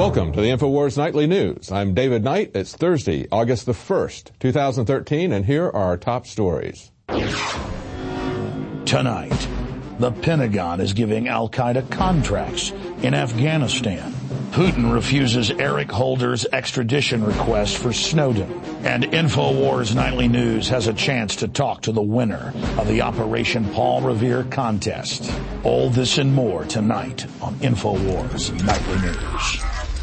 Welcome to the InfoWars Nightly News. I'm David Knight. It's Thursday, August the 1st, 2013, and here are our top stories. Tonight, the Pentagon is giving al-Qaeda contracts in Afghanistan. Putin refuses Eric Holder's extradition request for Snowden. And InfoWars Nightly News has a chance to talk to the winner of the Operation Paul Revere contest. All this and more tonight on InfoWars Nightly News.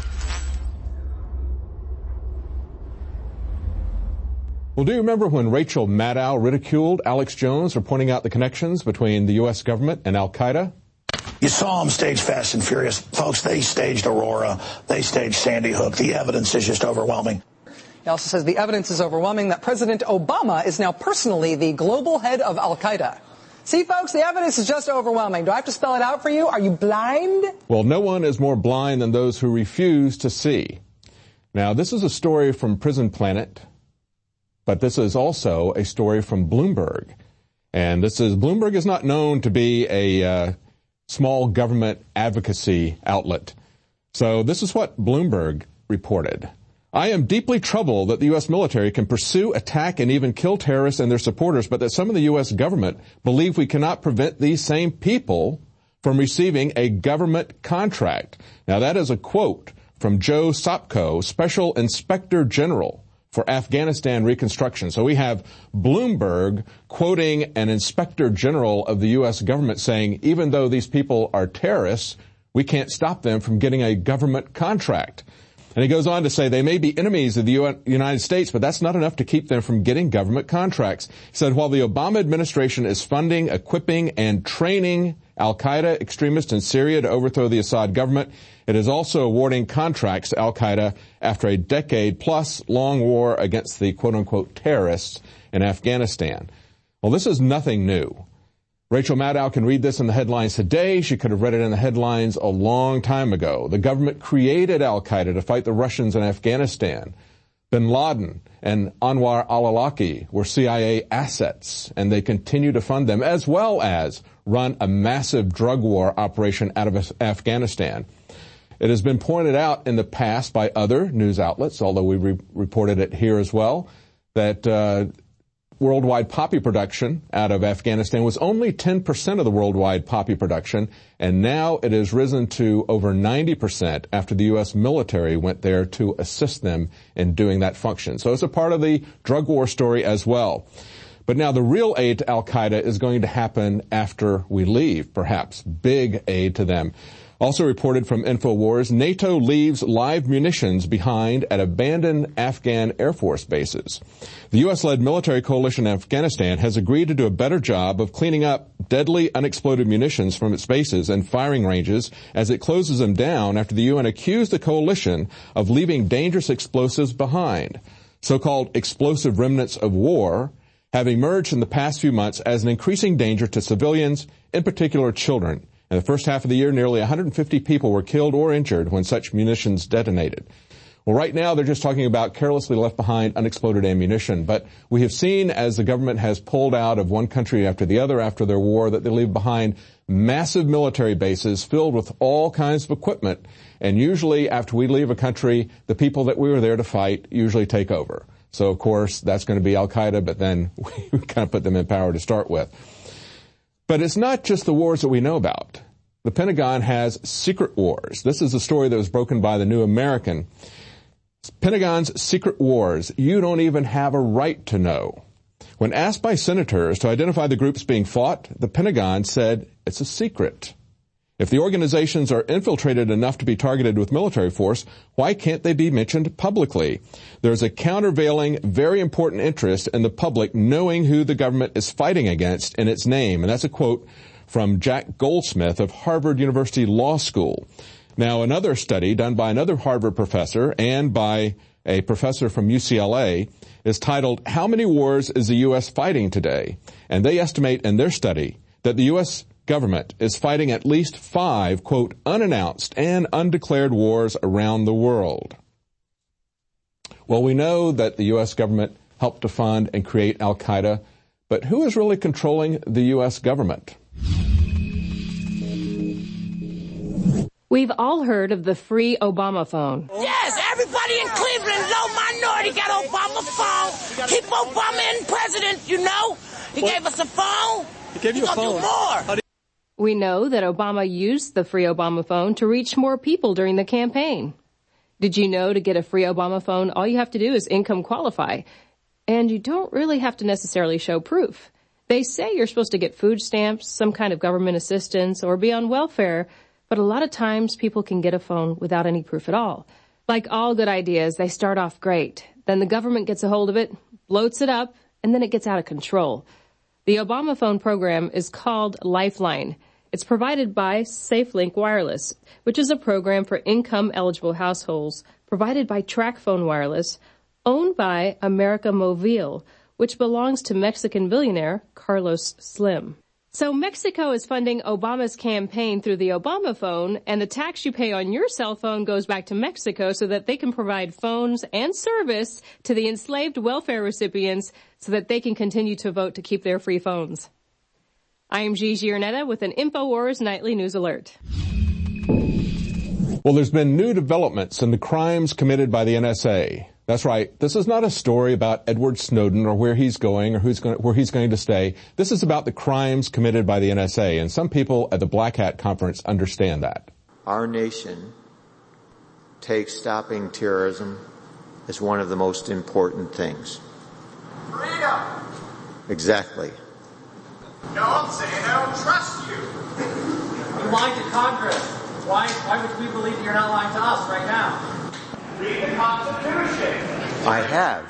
Well, do you remember when Rachel Maddow ridiculed Alex Jones for pointing out the connections between the U.S. government and al-Qaeda? You saw them stage Fast and Furious. Folks, they staged Aurora. They staged Sandy Hook. The evidence is just overwhelming. He also says the evidence is overwhelming that President Obama is now personally the global head of al-Qaeda. See, folks, the evidence is just overwhelming. Do I have to spell it out for you? Are you blind? Well, no one is more blind than those who refuse to see. Now, this is a story from Prison Planet, but this is also a story from Bloomberg. And Bloomberg is not known to be a small government advocacy outlet. So this is what Bloomberg reported. I am deeply troubled that the U.S. military can pursue, attack, and even kill terrorists and their supporters, but that some of the U.S. government believe we cannot prevent these same people from receiving a government contract. Now that is a quote from Joe Sopko, Special Inspector General for Afghanistan reconstruction. So we have Bloomberg quoting an inspector general of the U.S. government saying, even though these people are terrorists, we can't stop them from getting a government contract. And he goes on to say they may be enemies of the United States, but that's not enough to keep them from getting government contracts. He said while the Obama administration is funding, equipping, and training al-Qaeda extremists in Syria to overthrow the Assad government, it is also awarding contracts to al-Qaeda after a decade-plus long war against the quote-unquote terrorists in Afghanistan. Well, this is nothing new. Rachel Maddow can read this in the headlines today. She could have read it in the headlines a long time ago. The government created al-Qaeda to fight the Russians in Afghanistan. Bin Laden and Anwar al-Awlaki were CIA assets, and they continue to fund them, as well as run a massive drug war operation out of Afghanistan. It has been pointed out in the past by other news outlets, although we reported it here as well, that worldwide poppy production out of Afghanistan was only 10% of the worldwide poppy production, and now it has risen to over 90% after the U.S. military went there to assist them in doing that function. So it's a part of the drug war story as well. But now the real aid to al-Qaeda is going to happen after we leave, perhaps big aid to them. Also reported from InfoWars, NATO leaves live munitions behind at abandoned Afghan Air Force bases. The U.S.-led military coalition in Afghanistan has agreed to do a better job of cleaning up deadly unexploded munitions from its bases and firing ranges as it closes them down after the UN accused the coalition of leaving dangerous explosives behind. So-called explosive remnants of war have emerged in the past few months as an increasing danger to civilians, in particular children. In the first half of the year, nearly 150 people were killed or injured when such munitions detonated. Well, right now, they're just talking about carelessly left behind unexploded ammunition. But we have seen as the government has pulled out of one country after the other after their war that they leave behind massive military bases filled with all kinds of equipment. And usually after we leave a country, the people that we were there to fight usually take over. So, of course, that's going to be al-Qaeda, but then we kind of put them in power to start with. But it's not just the wars that we know about. The Pentagon has secret wars. This is a story that was broken by the New American. Pentagon's secret wars you don't even have a right to know. When asked by senators to identify the groups being fought, the Pentagon said it's a secret. If the organizations are infiltrated enough to be targeted with military force, why can't they be mentioned publicly? There's a countervailing, very important interest in the public knowing who the government is fighting against in its name. And that's a quote from Jack Goldsmith of Harvard University Law School. Now, another study done by another Harvard professor and by a professor from UCLA is titled, How Many Wars is the U.S. Fighting Today? And they estimate in their study that the U.S. government is fighting at least 5, quote, unannounced and undeclared wars around the world. Well, we know that the U.S. government helped to fund and create al-Qaeda, but who is really controlling the U.S. government? We've all heard of the free Obama phone. Yes, everybody in Cleveland, low minority, got Obama phone. Keep Obama in president, you know. He gave us a phone. He gave you a phone. Do more. We know that Obama used the free Obama phone to reach more people during the campaign. Did you know to get a free Obama phone, all you have to do is income qualify? And you don't really have to necessarily show proof. They say you're supposed to get food stamps, some kind of government assistance, or be on welfare, but a lot of times people can get a phone without any proof at all. Like all good ideas, they start off great. Then the government gets a hold of it, bloats it up, and then it gets out of control. The Obama phone program is called Lifeline. It's provided by SafeLink Wireless, which is a program for income-eligible households provided by TracFone Wireless, owned by América Móvil, which belongs to Mexican billionaire Carlos Slim. So Mexico is funding Obama's campaign through the Obama phone, and the tax you pay on your cell phone goes back to Mexico so that they can provide phones and service to the enslaved welfare recipients so that they can continue to vote to keep their free phones. I am Gigi Arnetta with an InfoWars Nightly News Alert. Well, there's been new developments in the crimes committed by the NSA. That's right. This is not a story about Edward Snowden or where he's going or where he's going to stay. This is about the crimes committed by the NSA, and some people at the Black Hat Conference understand that. Our nation takes stopping terrorism as one of the most important things. Freedom! Exactly. No, I'm saying I don't trust you. You lied to Congress. Why would we believe you're not lying to us right now? Read the Constitution. I have.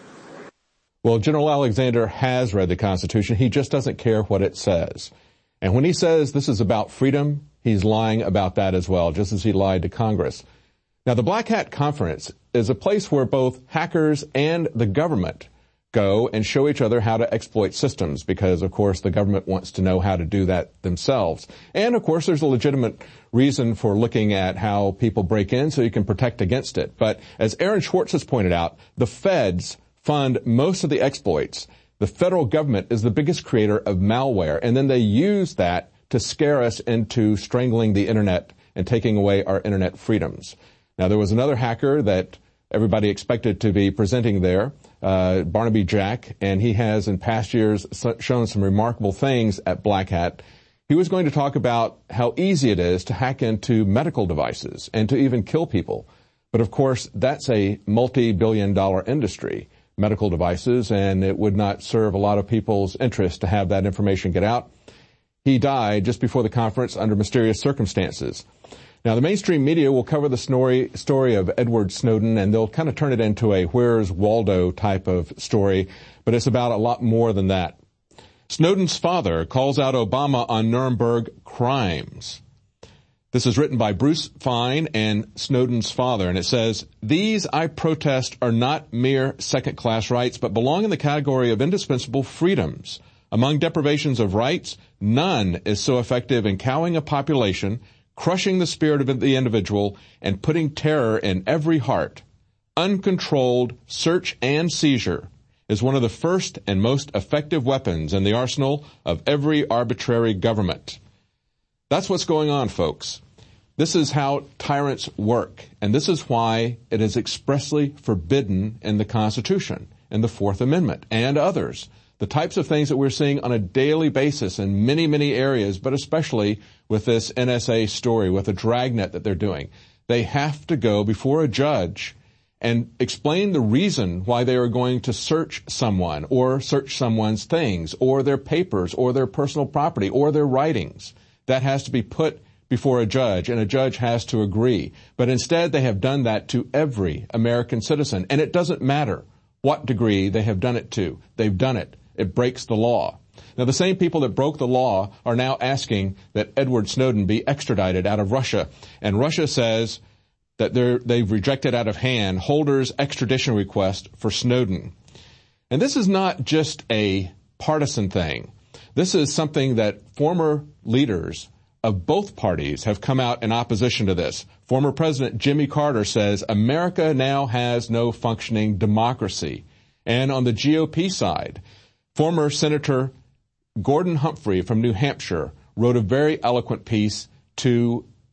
Well, General Alexander has read the Constitution. He just doesn't care what it says. And when he says this is about freedom, he's lying about that as well, just as he lied to Congress. Now, the Black Hat Conference is a place where both hackers and the government go and show each other how to exploit systems because, of course, the government wants to know how to do that themselves. And, of course, there's a legitimate reason for looking at how people break in so you can protect against it. But as Aaron Schwartz has pointed out, the feds fund most of the exploits. The federal government is the biggest creator of malware, and then they use that to scare us into strangling the Internet and taking away our Internet freedoms. Now, there was another hacker that everybody expected to be presenting there, Barnaby Jack, and he has in past years shown some remarkable things at Black Hat. He was going to talk about how easy it is to hack into medical devices and to even kill people. But of course, that's a multi-billion-dollar industry, medical devices, and it would not serve a lot of people's interest to have that information get out. He died just before the conference under mysterious circumstances. Now, the mainstream media will cover the story of Edward Snowden, and they'll kind of turn it into a Where's Waldo type of story, but it's about a lot more than that. Snowden's father calls out Obama on Nuremberg crimes. This is written by Bruce Fine and Snowden's father, and it says, "These, I protest, are not mere second-class rights, but belong in the category of indispensable freedoms. Among deprivations of rights, none is so effective in cowing a population, crushing the spirit of the individual, and putting terror in every heart. Uncontrolled search and seizure is one of the first and most effective weapons in the arsenal of every arbitrary government." That's what's going on, folks. This is how tyrants work, and this is why it is expressly forbidden in the Constitution, in the Fourth Amendment, and others. The types of things that we're seeing on a daily basis in many, many areas, but especially with this NSA story, with the dragnet that they're doing. They have to go before a judge and explain the reason why they are going to search someone or search someone's things or their papers or their personal property or their writings. That has to be put before a judge, and a judge has to agree. But instead, they have done that to every American citizen, and it doesn't matter what degree they have done it to. They've done it. It breaks the law. Now, the same people that broke the law are now asking that Edward Snowden be extradited out of Russia. And Russia says that they've rejected out of hand Holder's extradition request for Snowden. And this is not just a partisan thing. This is something that former leaders of both parties have come out in opposition to this. Former President Jimmy Carter says America now has no functioning democracy. And on the GOP side, former Senator Gordon Humphrey from New Hampshire wrote a very eloquent piece to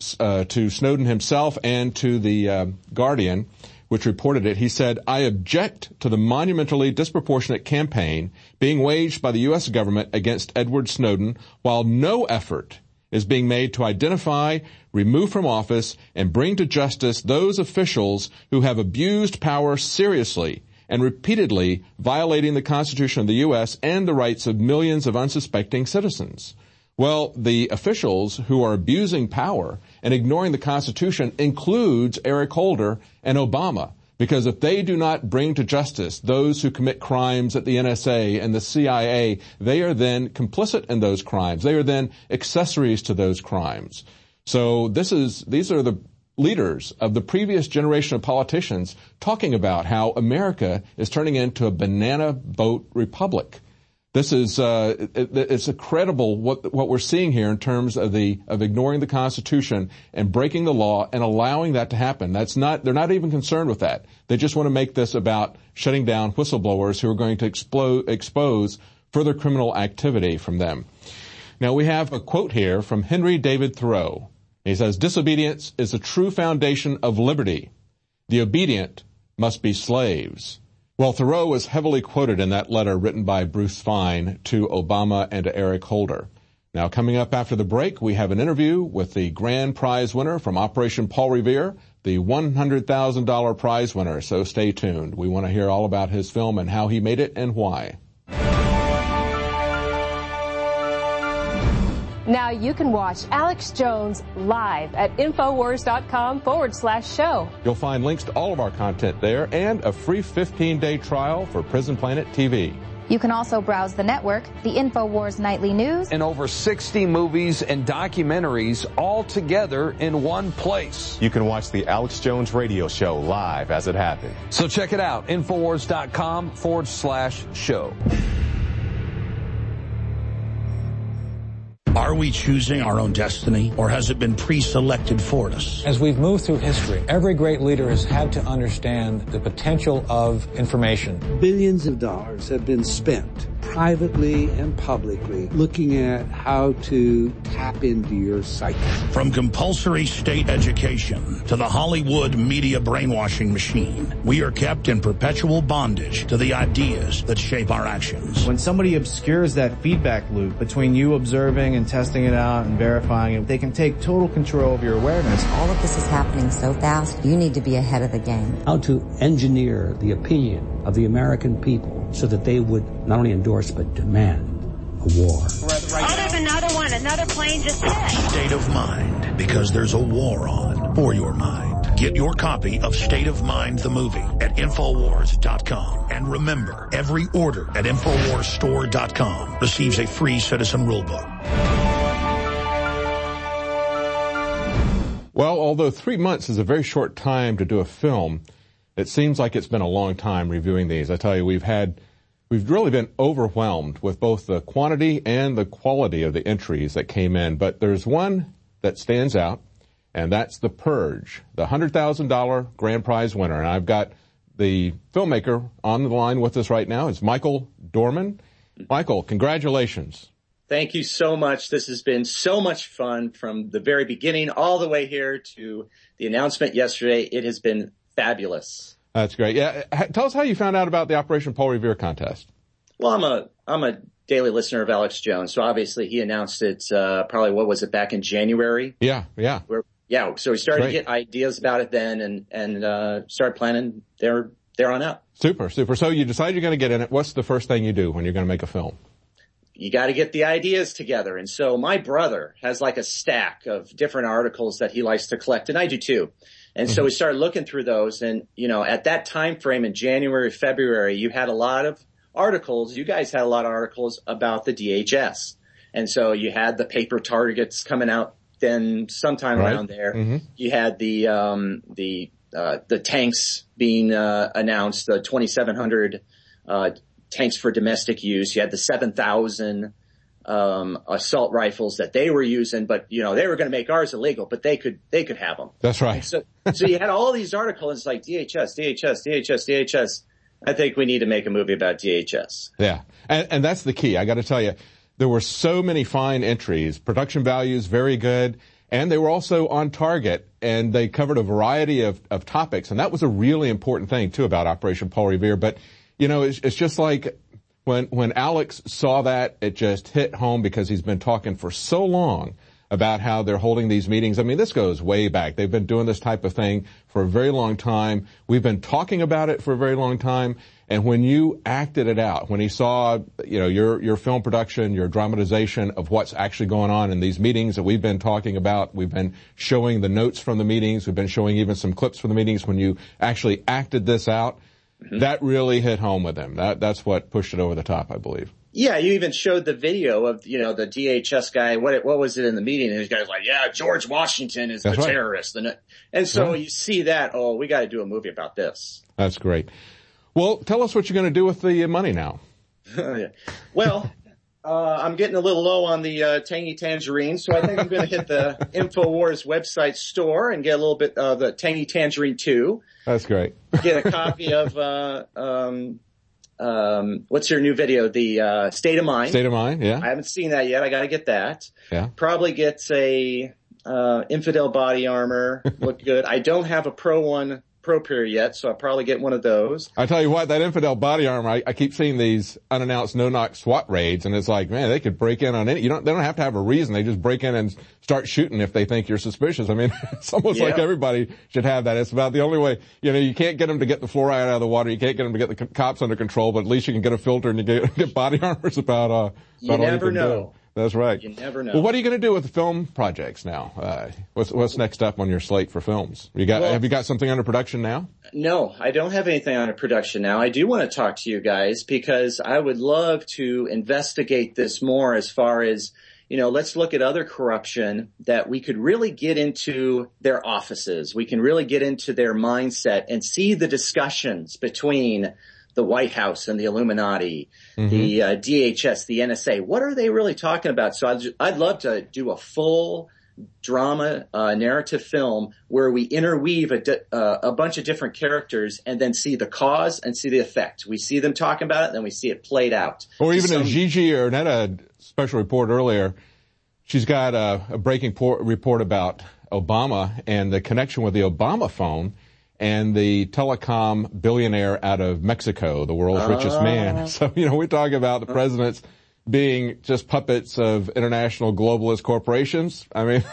to Snowden himself and to the Guardian, which reported it. He said, "I object to the monumentally disproportionate campaign being waged by the U.S. government against Edward Snowden, while no effort is being made to identify, remove from office, and bring to justice those officials who have abused power seriously and repeatedly violating the Constitution of the U.S. and the rights of millions of unsuspecting citizens." Well, the officials who are abusing power and ignoring the Constitution includes Eric Holder and Obama, because if they do not bring to justice those who commit crimes at the NSA and the CIA, they are then complicit in those crimes. They are then accessories to those crimes. So these are the leaders of the previous generation of politicians talking about how America is turning into a banana boat republic. This is it's incredible what we're seeing here in terms of ignoring the Constitution and breaking the law and allowing that to happen. They're not even concerned with that. They just want to make this about shutting down whistleblowers who are going to expose further criminal activity from them. Now we have a quote here from Henry David Thoreau. He says, "Disobedience is the true foundation of liberty. The obedient must be slaves." Well, Thoreau was heavily quoted in that letter written by Bruce Fein to Obama and to Eric Holder. Now, coming up after the break, we have an interview with the grand prize winner from Operation Paul Revere, the $100,000 prize winner. So stay tuned. We want to hear all about his film and how he made it and why. Now you can watch Alex Jones live at Infowars.com/show. You'll find links to all of our content there and a free 15-day trial for Prison Planet TV. You can also browse the network, the InfoWars Nightly News, and over 60 movies and documentaries all together in one place. You can watch the Alex Jones radio show live as it happened. So check it out, Infowars.com/show. Are we choosing our own destiny, or has it been pre-selected for us? As we've moved through history, every great leader has had to understand the potential of information. Billions of dollars have been spent, privately and publicly, looking at how to tap into your psyche. From compulsory state education to the Hollywood media brainwashing machine, we are kept in perpetual bondage to the ideas that shape our actions. When somebody obscures that feedback loop between you observing and testing it out and verifying it, they can take total control of your awareness. All of this is happening so fast, you need to be ahead of the game. How to engineer the opinion of the American people so that they would not only endorse but demand a war. Oh, there's another one. Another plane just hit. State of Mind, because there's a war on for your mind. Get your copy of State of Mind the movie at Infowars.com. And remember, every order at InfoWarsStore.com receives a free citizen rulebook. Well, although 3 months is a very short time to do a film, it seems like it's been a long time reviewing these. I tell you, we've really been overwhelmed with both the quantity and the quality of the entries that came in. But there's one that stands out, and that's The Purge, the $100,000 grand prize winner. And I've got the filmmaker on the line with us right now. It's Michael Dorman. Michael, congratulations. Thank you so much. This has been so much fun from the very beginning all the way here to the announcement yesterday. It has been fabulous. That's great. Yeah, tell us how you found out about the Operation Paul Revere contest. Well, I'm a daily listener of Alex Jones, so obviously he announced it probably, what was it, back in January? Yeah. So we started to get ideas about it then and started planning there on out. Super. So you decide you're going to get in it. What's the first thing you do when you're going to make a film? You got to get the ideas together. And so my brother has like a stack of different articles that he likes to collect, and I do too. And so we started looking through those, and at that time frame in January, February, you had a lot of articles. You guys had a lot of articles about the DHS. And so you had the paper targets coming out then sometime around there. Mm-hmm. You had the tanks being announced, the 2,700 tanks for domestic use. You had the 7,000 assault rifles that they were using, but they were going to make ours illegal, but they could have them. That's right. So you had all these articles like DHS. I think we need to make a movie about DHS. Yeah. And that's the key. I got to tell you, there were so many fine entries, production values very good, And they were also on target, and they covered a variety of topics. And that was a really important thing, too, about Operation Paul Revere. But, you know, it's just like when Alex saw that, it just hit home because he's been talking for so long about how they're holding these meetings. I mean, this goes way back. They've been doing this type of thing for a very long time. We've been talking about it for a very long time. And when you acted it out, when he saw, you know, your film production, your dramatization of what's actually going on in these meetings that we've been talking about, we've been showing the notes from the meetings, we've been showing even some clips from the meetings, when you actually acted this out, that really hit home with him. That's what pushed it over the top, I believe. Yeah, you even showed the video of, you know, the DHS guy. What was it in the meeting? And his guy's like, yeah, George Washington is the terrorist. And so you see that, oh, we got to do a movie about this. That's great. Well, tell us what you're going to do with the money now. Well, I'm getting a little low on the Tangy Tangerine, so I think I'm going to hit the InfoWars website store and get a little bit of the Tangy Tangerine 2. That's great. Get a copy of what's your new video? The State of Mind. State of Mind, yeah. I haven't seen that yet. I got to get that. Yeah. Probably get a Infidel body armor. Look good. I don't have a Pro Pair yet, so I'll probably get one of those. I tell you what, that Infidel body armor, I keep seeing these unannounced no-knock SWAT raids, and it's like, man, they could break in on any, they don't have to have a reason. They just break in and start shooting if they think you're suspicious. I mean, it's almost like everybody should have that. It's about the only way, you can't get them to get the fluoride out of the water. You can't get them to get the cops under control, but at least you can get a filter and you get body armors about you never know. That's right. You never know. Well, what are you going to do with the film projects now? What's next up on your slate for films? Have you got something under production now? No, I don't have anything under production now. I do want to talk to you guys because I would love to investigate this more as far as, let's look at other corruption that we could really get into their offices. We can really get into their mindset and see the discussions between the White House and the Illuminati, the DHS, the NSA. What are they really talking about? So I'd love to do a full drama narrative film where we interweave a bunch of different characters and then see the cause and see the effect. We see them talking about it, and then we see it played out. Or even as Gigi Ernetta, special report earlier, she's got a breaking report about Obama and the connection with the Obama phone and the telecom billionaire out of Mexico, the world's richest man. So, we talk about the presidents being just puppets of international globalist corporations. I mean,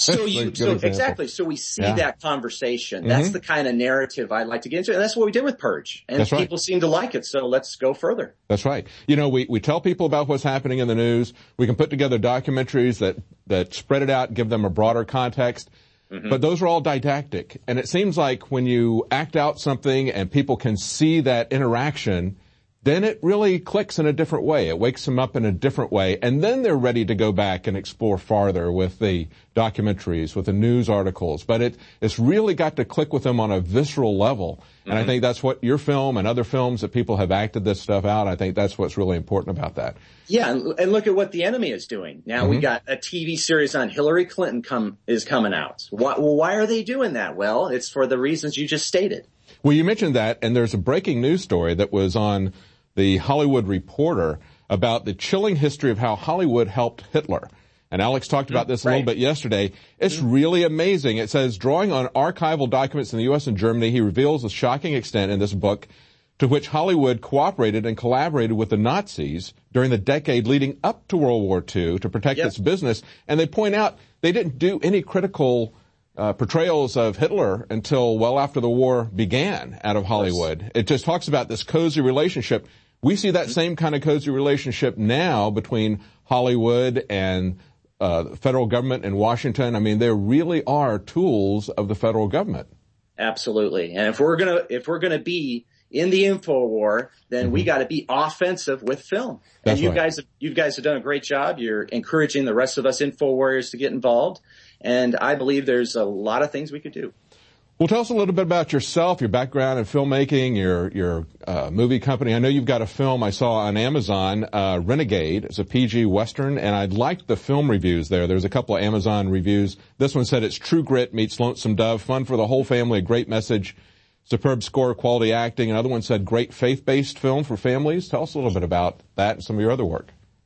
exactly. So we see that conversation. That's the kind of narrative I'd like to get into. And that's what we did with Purge. And people seem to like it. So let's go further. That's right. We tell people about what's happening in the news. We can put together documentaries that spread it out, give them a broader context. But those are all didactic. And it seems like when you act out something and people can see that interaction, then it really clicks in a different way. It wakes them up in a different way. And then they're ready to go back and explore farther with the documentaries, with the news articles. But it's really got to click with them on a visceral level. And I think that's what your film and other films that people have acted this stuff out, I think that's what's really important about that. Yeah, and look at what the enemy is doing. Now we got a TV series on Hillary Clinton is coming out. Why are they doing that? Well, it's for the reasons you just stated. Well, you mentioned that, and there's a breaking news story that was on the Hollywood Reporter about the chilling history of how Hollywood helped Hitler. And Alex talked about this a little bit yesterday. It's really amazing. It says, drawing on archival documents in the U.S. and Germany, he reveals the shocking extent in this book to which Hollywood cooperated and collaborated with the Nazis during the decade leading up to World War II to protect its business. And they point out they didn't do any critical portrayals of Hitler until well after the war began out of Hollywood. It just talks about this cozy relationship. We see that same kind of cozy relationship now between Hollywood and the federal government in Washington. I mean, there really are tools of the federal government. Absolutely. And if we're gonna be in the info war, then we got to be offensive with film. That's and you guys have done a great job. You're encouraging the rest of us info warriors to get involved. And I believe there's a lot of things we could do. Well, tell us a little bit about yourself, your background in filmmaking, your movie company. I know you've got a film I saw on Amazon, Renegade. It's a PG Western, and I liked the film reviews there. There's a couple of Amazon reviews. This one said it's True Grit meets Lonesome Dove, fun for the whole family, a great message, superb score, quality acting. Another one said great faith-based film for families. Tell us a little bit about that and some of your other work.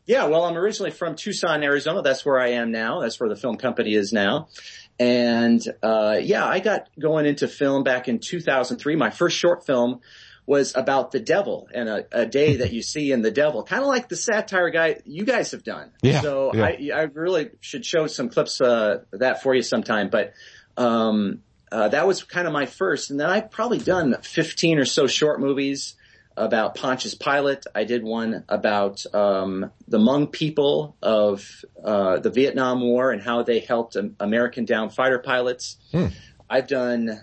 Yeah, well, I'm originally from Tucson, Arizona. That's where I am now. That's where the film company is now. And, I got going into film back in 2003. My first short film was about the devil and a day that you see in the devil, kind of like the satire guy you guys have done. Yeah. So yeah. I really should show some clips, that for you sometime. But, that was kind of my first. And then I've probably done 15 or so short movies about Pontius Pilate. I did one about the Hmong people of the Vietnam War and how they helped American downed fighter pilots. I've done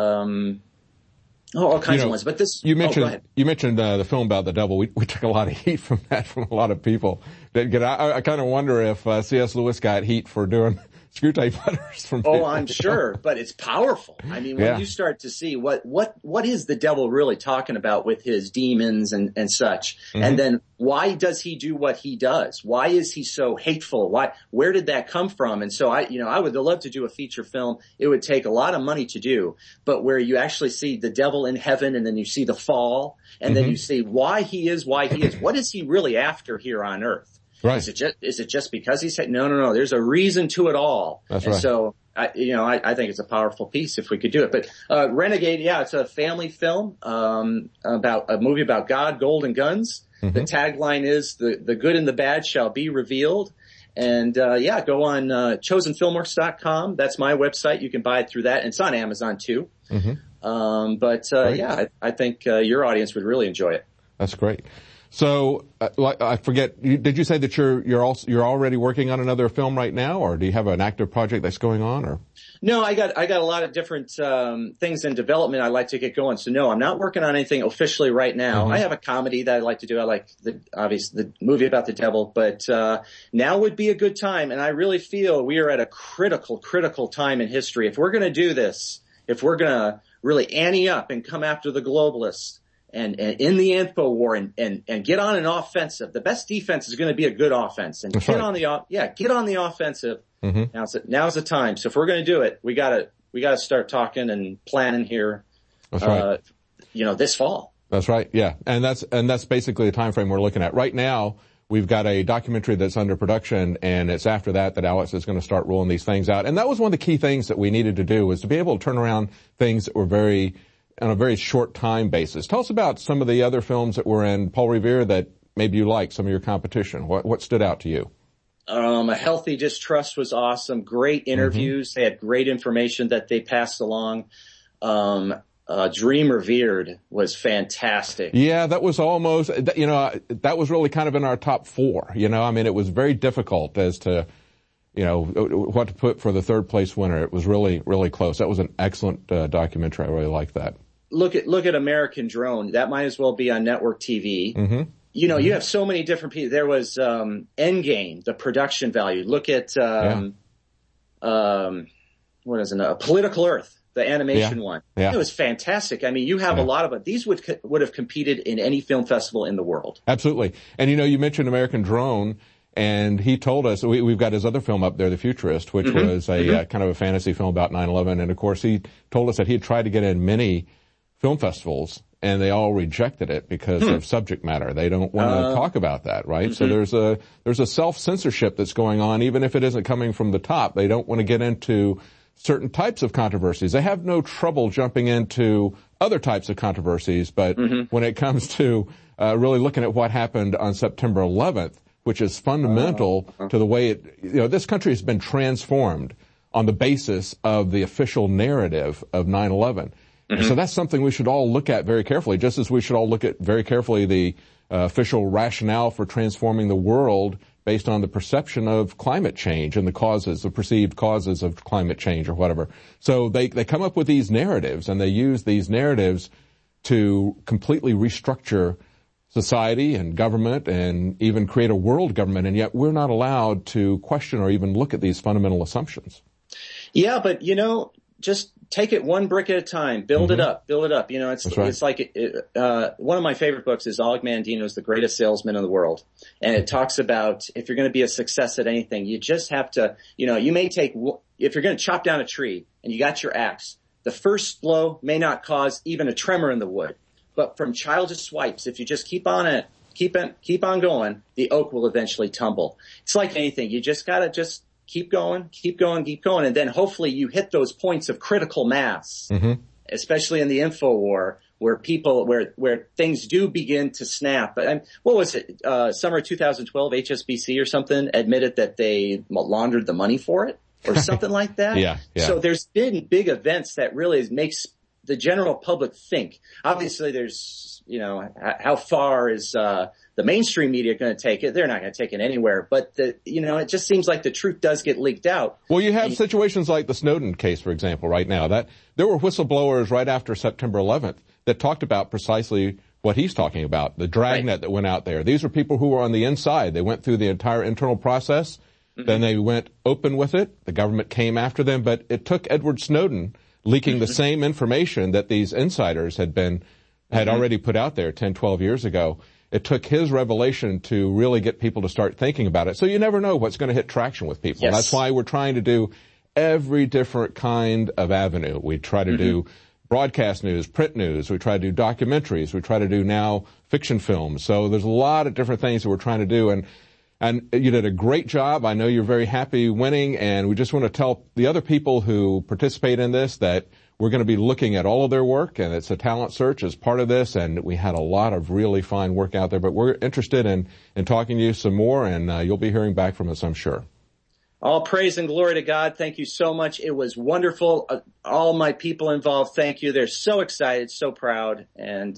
all kinds of ones. But this you mentioned the film about the devil. We took a lot of heat from that from a lot of people. I kind of wonder if C.S. Lewis got heat for doing screw tape letters from people. Oh, I'm sure, but it's powerful. I mean, when you start to see what is the devil really talking about with his demons and such, and then why does he do what he does? Why is he so hateful? Where did that come from? And so I would love to do a feature film. It would take a lot of money to do, but where you actually see the devil in heaven and then you see the fall and then you see why he is. What is he really after here on earth? Right. Is it just because he said, no, there's a reason to it all. That's and right. So, I think it's a powerful piece if we could do it. But, Renegade, it's a family film, about a movie about God, gold, and guns. The tagline is the good and the bad shall be revealed. And, go on, chosenfilmworks.com. That's my website. You can buy it through that. And it's on Amazon too. I think, your audience would really enjoy it. That's great. So, I forget, did you say that you're already working on another film right now, or do you have an active project that's going on, or? No, I got a lot of different, things in development I'd like to get going. So no, I'm not working on anything officially right now. I have a comedy that I like to do. I like the movie about the devil, but, now would be a good time. And I really feel we are at a critical time in history. If we're going to do this, if we're going to really ante up and come after the globalists, and in the info war and get on an offensive. The best defense is going to be a good offense. And get on the offensive. Now's the time. So if we're going to do it, we gotta start talking and planning here. That's right. This fall. That's right. Yeah. And that's basically the time frame we're looking at. Right now, we've got a documentary that's under production, and it's after that Alex is going to start rolling these things out. And that was one of the key things that we needed to do, was to be able to turn around things that were on a very short time basis. Tell us about some of the other films that were in Paul Revere that maybe you like, some of your competition. What stood out to you? A Healthy Distrust was awesome. Great interviews. They had great information that they passed along. Dream Revered was fantastic. Yeah, that was almost, that was really kind of in our top 4. It was very difficult as to, what to put for the third place winner. It was really, really close. That was an excellent documentary. I really liked that. Look at American Drone. That might as well be on network TV. You have so many different people. There was Endgame, the production value. Look at what is it? Political Earth, the animation one. Yeah. It was fantastic. I mean, you have a lot of it. These would have competed in any film festival in the world. Absolutely. And you mentioned American Drone. And he told us, we've got his other film up there, The Futurist, which was a kind of a fantasy film about 9/11. And of course, he told us that he had tried to get in many film festivals, and they all rejected it because of subject matter. They don't want to talk about that, right? So there's a self-censorship that's going on, even if it isn't coming from the top. They don't want to get into certain types of controversies. They have no trouble jumping into other types of controversies, but when it comes to really looking at what happened on September 11th, which is fundamental to the way this country has been transformed on the basis of the official narrative of 9/11. And so that's something we should all look at very carefully, just as we should all look at very carefully the official rationale for transforming the world based on the perception of climate change and the perceived causes of climate change or whatever. So they come up with these narratives, and they use these narratives to completely restructure society and government and even create a world government, and yet we're not allowed to question or even look at these fundamental assumptions. Yeah, but just take it one brick at a time. Build it up. It's like one of my favorite books is Og Mandino's The Greatest Salesman in the World, and it talks about if you're going to be a success at anything, you just have to, you may take, if you're going to chop down a tree and you got your axe, the first blow may not cause even a tremor in the wood. But from childish swipes, if you just keep on keep on going, the oak will eventually tumble. It's like anything. You just gotta just keep going. And then hopefully you hit those points of critical mass, especially in the info war, where things do begin to snap. What was it? Summer 2012, HSBC or something admitted that they laundered the money for it or something like that. Yeah. So there's been big events that really makes the general public think. Obviously there's, how far is, the mainstream media going to take it? They're not going to take it anywhere. But it just seems like the truth does get leaked out. Well, you have situations like the Snowden case, for example, right now, that there were whistleblowers right after September 11th that talked about precisely what he's talking about, the dragnet that went out there. These are people who were on the inside. They went through the entire internal process. Then they went open with it. The government came after them. But it took Edward Snowden leaking the same information that these insiders had already put out there 10, 12 years ago. It took his revelation to really get people to start thinking about it. So you never know what's going to hit traction with people. Yes. That's why we're trying to do every different kind of avenue. We try to do broadcast news, print news. We try to do documentaries. We try to do now fiction films. So there's a lot of different things that we're trying to do. And you did a great job. I know you're very happy winning. And we just want to tell the other people who participate in this that we're going to be looking at all of their work, and it's a talent search as part of this, and we had a lot of really fine work out there. But we're interested in talking to you some more, and you'll be hearing back from us, I'm sure. All praise and glory to God. Thank you so much. It was wonderful. All my people involved, thank you. They're so excited, so proud, and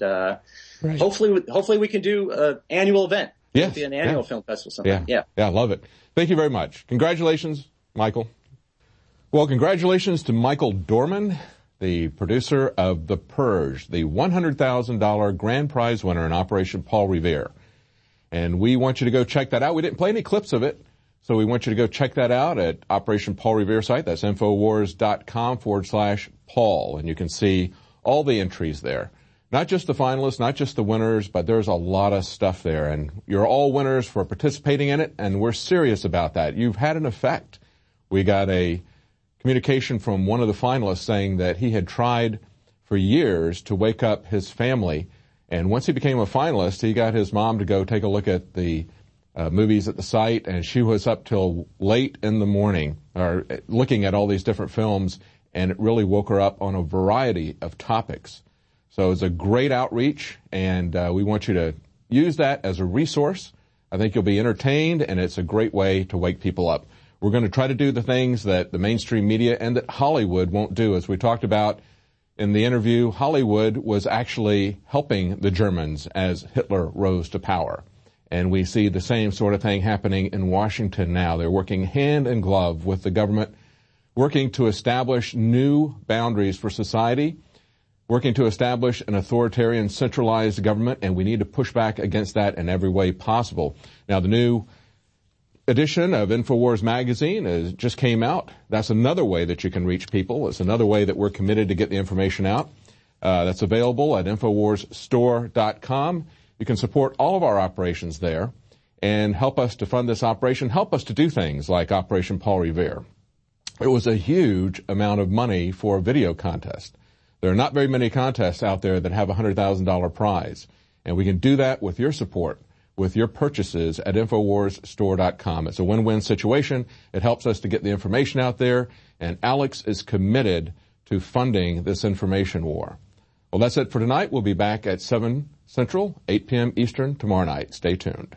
hopefully we can do an annual event. Yes. It'll be an annual film festival sometime. Yeah, I love it. Thank you very much. Congratulations, Michael. Well, congratulations to Michael Dorman, the producer of The Purge, the $100,000 grand prize winner in Operation Paul Revere. And we want you to go check that out. We didn't play any clips of it, so we want you to go check that out at Operation Paul Revere site. That's Infowars.com/Paul. And you can see all the entries there. Not just the finalists, not just the winners, but there's a lot of stuff there. And you're all winners for participating in it, and we're serious about that. You've had an effect. We got a communication from one of the finalists saying that he had tried for years to wake up his family. And once he became a finalist, he got his mom to go take a look at the movies at the site, and she was up till late in the morning looking at all these different films, and it really woke her up on a variety of topics. So it's a great outreach, and we want you to use that as a resource. I think you'll be entertained, and it's a great way to wake people up. We're going to try to do the things that the mainstream media and that Hollywood won't do. As we talked about in the interview, Hollywood was actually helping the Germans as Hitler rose to power. And we see the same sort of thing happening in Washington now. They're working hand in glove with the government, working to establish new boundaries for society, working to establish an authoritarian centralized government, and we need to push back against that in every way possible. Now, the new edition of InfoWars magazine just came out. That's another way that you can reach people. It's another way that we're committed to get the information out. That's available at InfoWarsStore.com. You can support all of our operations there and help us to fund this operation, help us to do things like Operation Paul Revere. It was a huge amount of money for a video contest. There are not very many contests out there that have a $100,000 prize, and we can do that with your support, with your purchases at InfoWarsStore.com. It's a win-win situation. It helps us to get the information out there, and Alex is committed to funding this information war. Well, that's it for tonight. We'll be back at 7 Central, 8 p.m. Eastern tomorrow night. Stay tuned.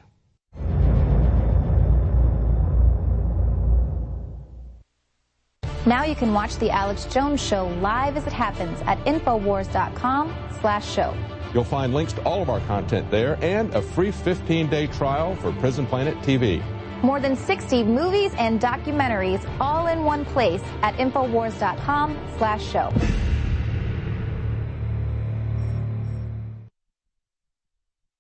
Now you can watch The Alex Jones Show live as it happens at Infowars.com/show. You'll find links to all of our content there and a free 15-day trial for Prison Planet TV. More than 60 movies and documentaries all in one place at Infowars.com/show.